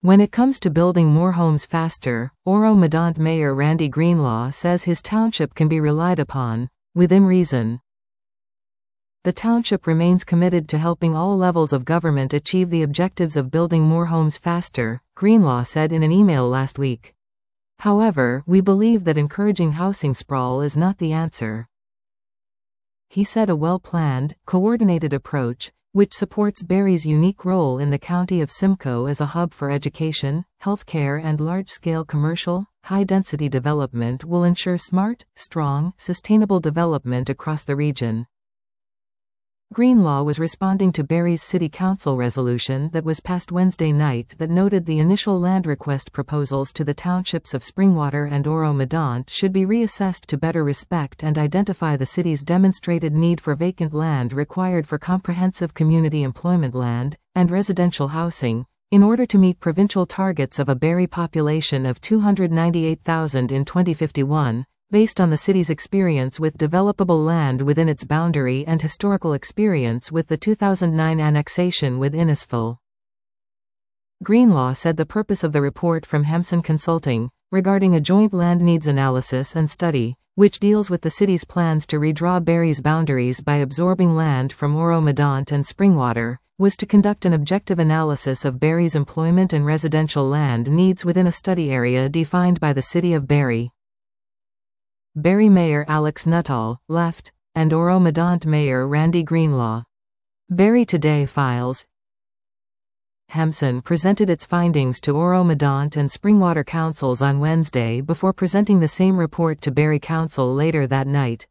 When it comes to building more homes faster, Oro-Medonte Mayor Randy Greenlaw says his township can be relied upon, within reason. The township remains committed to helping all levels of government achieve the objectives of building more homes faster, Greenlaw said in an email last week. However, we believe that encouraging housing sprawl is not the answer. He said a well-planned, coordinated approach, which supports Barrie's unique role in the county of Simcoe as a hub for education, healthcare and large-scale commercial, high-density development will ensure smart, strong, sustainable development across the region. Greenlaw was responding to Barrie's City Council resolution that was passed Wednesday night that noted the initial land request proposals to the townships of Springwater and Oro-Medonte should be reassessed to better respect and identify the city's demonstrated need for vacant land required for comprehensive community employment land and residential housing, in order to meet provincial targets of a Barrie population of 298,000 in 2051. Based on the city's experience with developable land within its boundary and historical experience with the 2009 annexation with Innisfil. Greenlaw said the purpose of the report from Hemson Consulting, regarding a joint land needs analysis and study, which deals with the city's plans to redraw Barrie's boundaries by absorbing land from Oro-Medonte and Springwater, was to conduct an objective analysis of Barrie's employment and residential land needs within a study area defined by the City of Barrie. Barrie Mayor Alex Nuttall, left, and Oro-Medonte Mayor Randy Greenlaw. Barrie Today files. Hemson presented its findings to Oro-Medonte and Springwater councils on Wednesday before presenting the same report to Barrie Council later that night.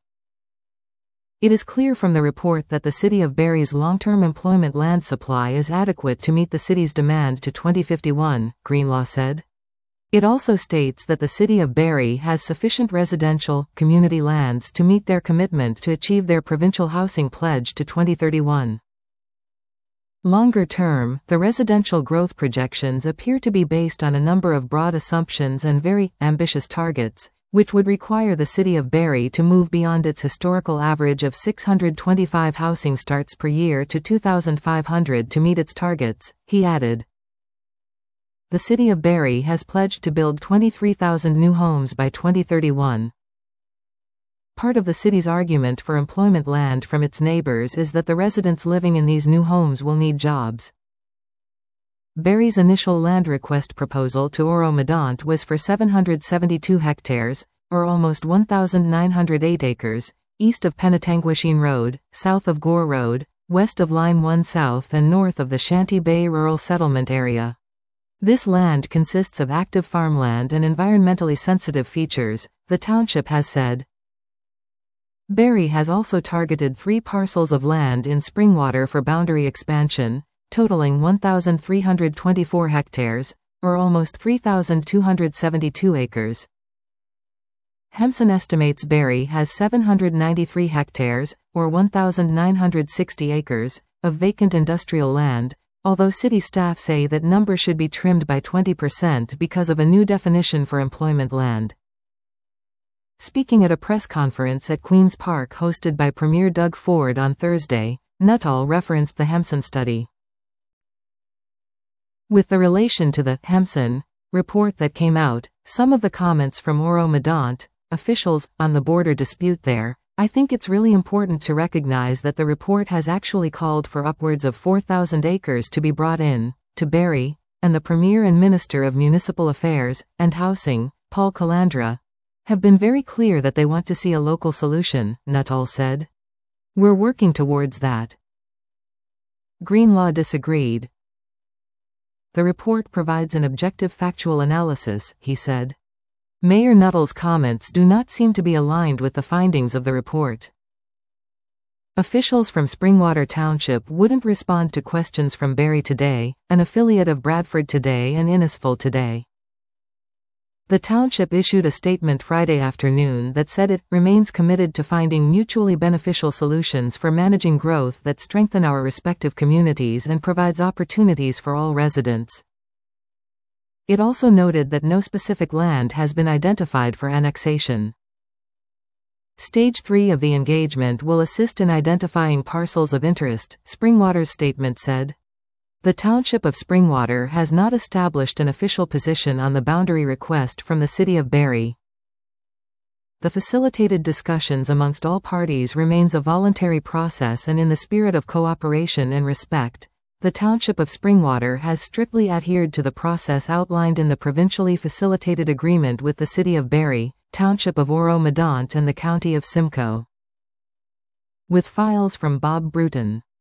It is clear from the report that the City of Barrie's long-term employment land supply is adequate to meet the city's demand to 2051, Greenlaw said. It also states that the City of Barrie has sufficient residential, community lands to meet their commitment to achieve their provincial housing pledge to 2031. Longer term, the residential growth projections appear to be based on a number of broad assumptions and very ambitious targets, which would require the City of Barrie to move beyond its historical average of 625 housing starts per year to 2,500 to meet its targets, he added. The City of Barrie has pledged to build 23,000 new homes by 2031. Part of the city's argument for employment land from its neighbors is that the residents living in these new homes will need jobs. Barrie's initial land request proposal to Oro-Medonte was for 772 hectares, or almost 1,908 acres, east of Penetanguishene Road, south of Gore Road, west of Line 1 South and north of the Shanty Bay Rural Settlement Area. This land consists of active farmland and environmentally sensitive features, the township has said. Barrie has also targeted 3 parcels of land in Springwater for boundary expansion, totaling 1,324 hectares, or almost 3,272 acres. Hemson estimates Barrie has 793 hectares, or 1,960 acres, of vacant industrial land, although city staff say that number should be trimmed by 20% because of a new definition for employment land. Speaking at a press conference at Queen's Park hosted by Premier Doug Ford on Thursday, Nuttall referenced the Hemson study. With the relation to the Hemson report that came out, some of the comments from Oro-Medonte officials on the border dispute there, I think it's really important to recognize that the report has actually called for upwards of 4,000 acres to be brought in, to Barrie, and the Premier and Minister of Municipal Affairs and Housing, Paul Calandra, have been very clear that they want to see a local solution, Nuttall said. We're working towards that. Greenlaw disagreed. The report provides an objective factual analysis, he said. Mayor Nuttall's comments do not seem to be aligned with the findings of the report. Officials from Springwater Township wouldn't respond to questions from Barrie Today, an affiliate of Bradford Today and Innisfil Today. The township issued a statement Friday afternoon that said it remains committed to finding mutually beneficial solutions for managing growth that strengthen our respective communities and provides opportunities for all residents. It also noted that no specific land has been identified for annexation. Stage 3 of the engagement will assist in identifying parcels of interest, Springwater's statement said. The Township of Springwater has not established an official position on the boundary request from the City of Barre. The facilitated discussions amongst all parties remains a voluntary process, and in the spirit of cooperation and respect, the Township of Springwater has strictly adhered to the process outlined in the provincially facilitated agreement with the City of Barre, Township of Oro-Medonte and the County of Simcoe. With files from Bob Bruton.